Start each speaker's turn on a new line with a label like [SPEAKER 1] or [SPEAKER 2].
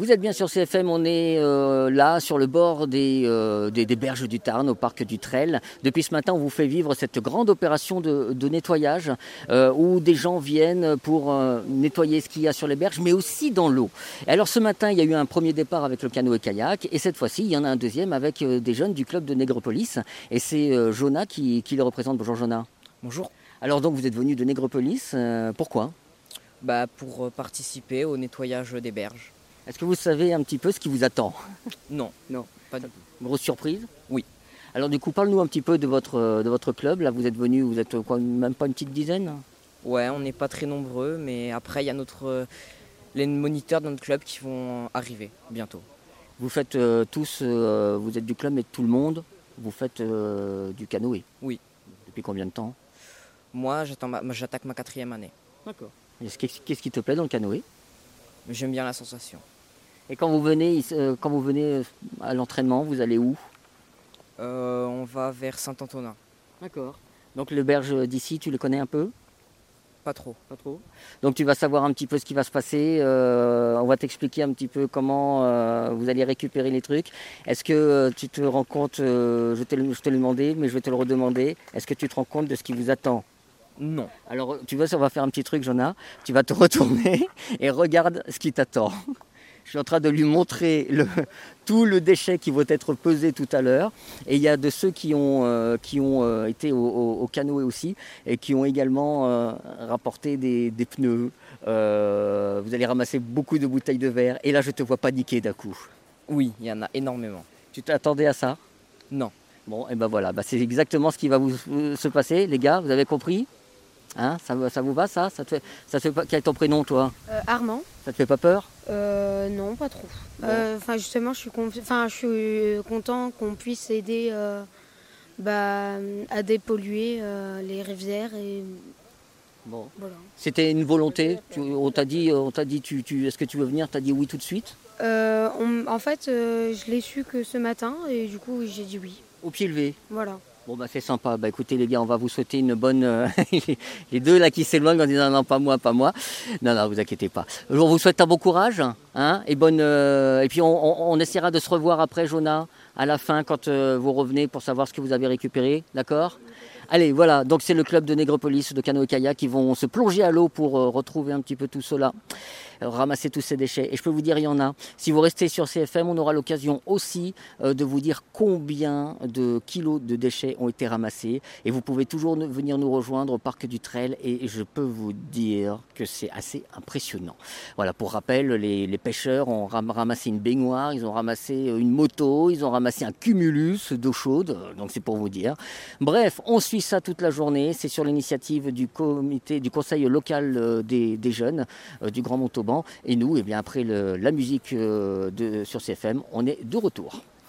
[SPEAKER 1] Vous êtes bien sur CFM, on est là sur le bord des berges du Tarn, au parc du Trel. Depuis ce matin, on vous fait vivre cette grande opération de nettoyage où des gens viennent pour nettoyer ce qu'il y a sur les berges, mais aussi dans l'eau. Et alors ce matin, il y a eu un premier départ avec le canoë-kayak et cette fois-ci, il y en a un deuxième avec des jeunes du club de Négropolis. Et c'est Jonah qui le représente. Bonjour Jonah.
[SPEAKER 2] Bonjour.
[SPEAKER 1] Alors donc vous êtes venu de Négropolis, pourquoi ?
[SPEAKER 2] Pour participer au nettoyage des berges.
[SPEAKER 1] Est-ce que vous savez un petit peu ce qui vous attend ?
[SPEAKER 2] Non,
[SPEAKER 1] Non.
[SPEAKER 2] pas du tout.
[SPEAKER 1] Grosse surprise ?
[SPEAKER 2] Oui.
[SPEAKER 1] Alors du coup, parle-nous un petit peu de votre club. Là, vous êtes venu, vous êtes quoi, même pas une petite dizaine ?
[SPEAKER 2] Ouais, on n'est pas très nombreux, mais après, il y a les moniteurs de notre club qui vont arriver bientôt.
[SPEAKER 1] Vous faites tous, vous êtes du club, mais tout le monde, vous faites du canoë.
[SPEAKER 2] Oui.
[SPEAKER 1] Depuis combien de temps ?
[SPEAKER 2] Moi, j'attaque ma 4e année.
[SPEAKER 1] D'accord. Qu'est-ce qui te plaît dans le canoë ?
[SPEAKER 2] J'aime bien la sensation.
[SPEAKER 1] Et quand vous venez à l'entraînement, vous allez où ?
[SPEAKER 2] On va vers Saint-Antonin.
[SPEAKER 1] D'accord. Donc les berges d'ici, tu les connais un peu ?
[SPEAKER 2] Pas trop.
[SPEAKER 1] Pas trop. Donc tu vas savoir un petit peu ce qui va se passer. On va t'expliquer un petit peu comment vous allez récupérer les trucs. Est-ce que tu te rends compte, je te l'ai demandé, mais je vais te le redemander, est-ce que tu te rends compte de ce qui vous attend ?
[SPEAKER 2] Non.
[SPEAKER 1] Alors tu vois, on va faire un petit truc, Jonah. Tu vas te retourner et regarde ce qui t'attend. Je suis en train de lui montrer tout le déchet qui va être pesé tout à l'heure. Et il y a de ceux qui ont été au canoë aussi et qui ont également rapporté des pneus. Vous allez ramasser beaucoup de bouteilles de verre. Et là, je te vois paniquer d'un coup.
[SPEAKER 2] Oui, il y en a énormément.
[SPEAKER 1] Tu t'attendais à ça ?
[SPEAKER 2] Non.
[SPEAKER 1] Bon, et ben voilà, c'est exactement ce qui va vous se passer, les gars. Vous avez compris ? Hein, ça vous va, ça te fait pas... Quel est ton prénom, toi ?
[SPEAKER 3] Armand.
[SPEAKER 1] Ça te fait pas peur ?
[SPEAKER 3] Non, pas trop.
[SPEAKER 1] Bon.
[SPEAKER 3] Justement, je suis content qu'on puisse aider à dépolluer les rivières et
[SPEAKER 1] Bon.
[SPEAKER 3] voilà.
[SPEAKER 1] C'était une volonté. On t'a dit, est-ce que tu veux venir ? T'as dit oui tout de suite ?
[SPEAKER 3] Je l'ai su que ce matin et du coup, j'ai dit oui.
[SPEAKER 1] Au pied levé.
[SPEAKER 3] Voilà.
[SPEAKER 1] Bon c'est sympa. Écoutez les gars, on va vous souhaiter une bonne. Les deux là qui s'éloignent en disant non pas moi. Non, vous inquiétez pas. On vous souhaite un bon courage, hein, et bonne. Et puis on essaiera de se revoir après, Jonah, à la fin quand vous revenez pour savoir ce que vous avez récupéré, d'accord ? Allez, voilà. Donc c'est le club de Négropolis de canoë-kayak qui vont se plonger à l'eau pour retrouver un petit peu tout cela. Ramasser tous ces déchets. Et je peux vous dire, il y en a. Si vous restez sur CFM, on aura l'occasion aussi de vous dire combien de kilos de déchets ont été ramassés. Et vous pouvez toujours venir nous rejoindre au parc du Trel. Et je peux vous dire que c'est assez impressionnant. Voilà, pour rappel, les pêcheurs ont ramassé une baignoire, ils ont ramassé une moto, ils ont ramassé un cumulus d'eau chaude. Donc c'est pour vous dire. Bref, on suit ça toute la journée. C'est sur l'initiative du conseil local des jeunes du Grand Montauban. Et nous, après la musique sur CFM, on est de retour.